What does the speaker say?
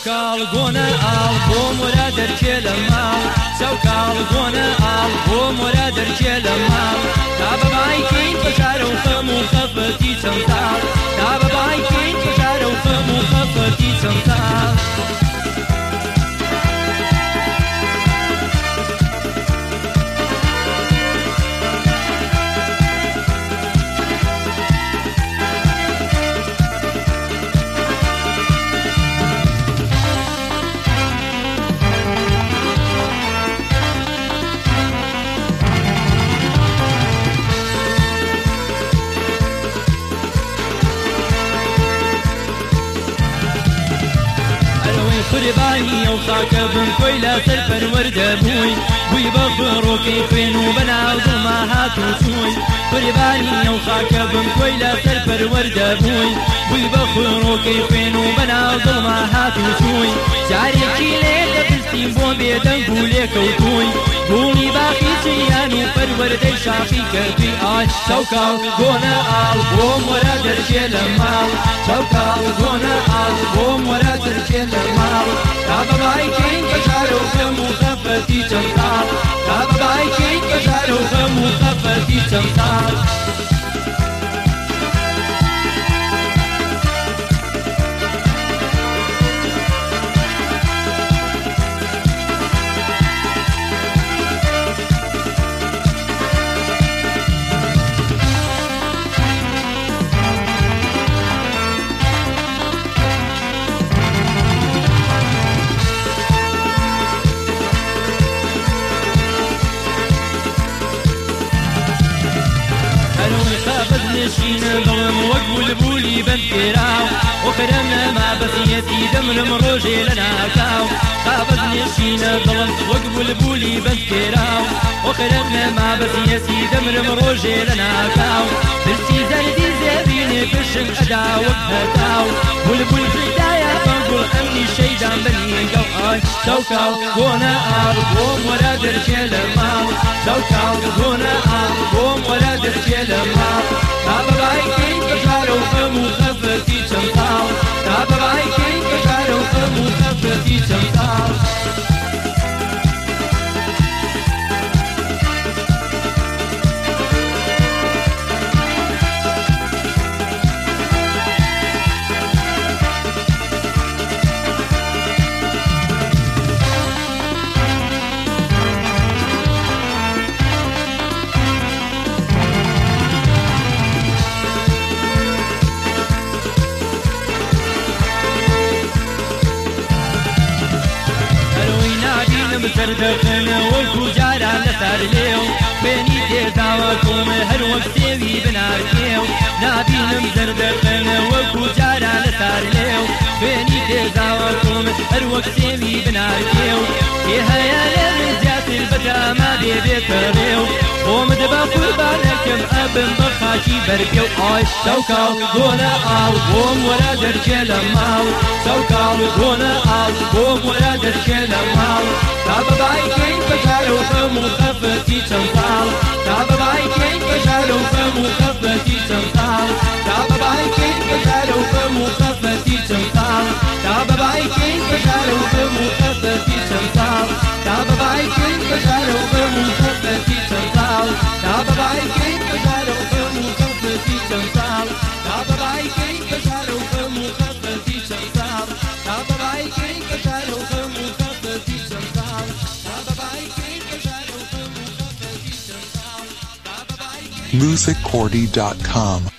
سەوکاڵ گۆنە ئاڵ بۆ مۆرە دەرچێ لە ماڵ سەوکاڵ گۆنە ئاڵ بۆ مۆرە دەرچێ لە ماڵ تا بەبای کەین بەشارە و خەم و خەفەتی چەند ساڵ تا بەبای کەین بەشارە و خەم و خەفەتی چەند ساڵ قوربانی ئەو خاکە بم تۆی لەسەر پەروەردە بووی بووی بە فڕۆکەی خوێن و بەناو دڵما هات و چووی قوربانی ئەو خاکە بم تۆی لەسەر پەروەردە بووی بووی بە فڕۆکەی خوێن و بەناو دڵما هات و چووی جارێکی لێ دەپرسیم بۆ بێدەنگ و لێکەوتووی بوونی باقی چیان و پەروەردەی شاخی کردووی ئای سەوکاڵ گۆنە ئاڵ بۆ مۆرە دەرچێ لە ماڵ سەوکاڵ گۆنە ئاڵ بۆ مۆرە دەرچێ لە ماڵ تا بەبای کەین بەشارە و خەم و خەفەتی چەند ساڵ تا بەبای کەین بەشارە و خەم و خەفەتی چەند ساڵ نشینە دڵم وەک بولبولی بەندێراو وەکەرەم نەما بەسیەتی دەمرم ڕۆژێ لە ناکاو قابەت نشینە دڵم وەک بولبولی بەندێراو وەکەرەم نەما بەسیەتی دەمرم ڕۆژێ لە ناکاو پرسی زەردی زێبینێ پشم ئەدا وەک هەتاو بولبول فردایە بەنگوڵ ئەمنی شەیدان بەنیگەڵ ئای سەوکاڵ گۆنە ئاڵ بۆ مۆرە دەرچێ لە ماڵ سەوکاڵ گۆنە ئاڵ بۆ مۆرە دەرچێ لە ماڵ تا بەبای کەین بەشارە و خەم و خەفەتی چەند ساڵ تا بەبای کەین بەشارە و خەم و خەفەتی چەند ساڵ سەردەخەنە وەکو جاران لەسەر لێو خوێنی تێزاوە کۆمە هەر وەک سێوی بنارکێو نابینم سەردەخەنە وەکو جاران لەسەر لێو خوێنی تێزاوە کۆمە هەر وەک سێوی بنارکێو پێ هەیە لێ من زیاتر بەداما بێبێتە ڕێو خۆمت بە قوربانەکەم ئەبم بە خاکی بەرپێو ئای سەوکاڵ گۆنە ئاڵ بۆ مۆرە دەرچێ لە ماڵ سەوکاڵ گۆنە ئاڵ بۆ مۆرە دەرچێ لە ماڵ تا بەبای کەین بەشارە و خەم و خەفەتی چەند ساڵ تا بەبای کەین بەشارە و خەم و خەفەتی چەند ساڵ تا بەبای کەین بەشارە و خەم و خەفەتی چەند ساڵ تا بەبای کەین بەشارە و خەم و خەفەتی چەند ساڵ تا بەبای کەین بەشارە و خەم و خەفەتی چەند ساڵ تا بەبای کەین بەشارە و خەم و خەفەتی چەند ساڵ تا بەبای کەین بەشارە و خەم و خەفەتی چەند ساڵ تا بەبای کەین بەشارە و خەم و خەفەتی چەند ساڵ musiccordy.com